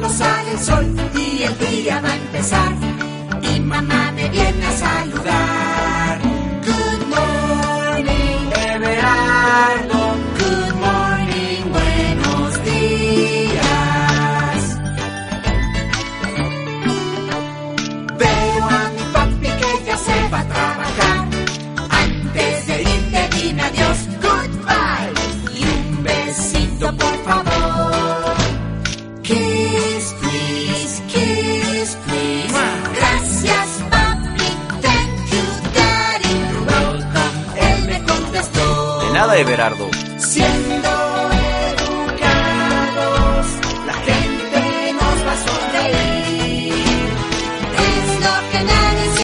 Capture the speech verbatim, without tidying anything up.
pronto sale el sol y el día va a empezar. Y mamá me viene a saludar. Good morning, Everardo. Good morning, buenos días. Veo a mi papi que ya se va a trabajar. Antes de irte dime adiós, goodbye. Y un besito por favor. Kiss, please, kiss, please. Gracias, papi, thank you, daddy. You're welcome, él me contestó. De nada, Everardo. Siendo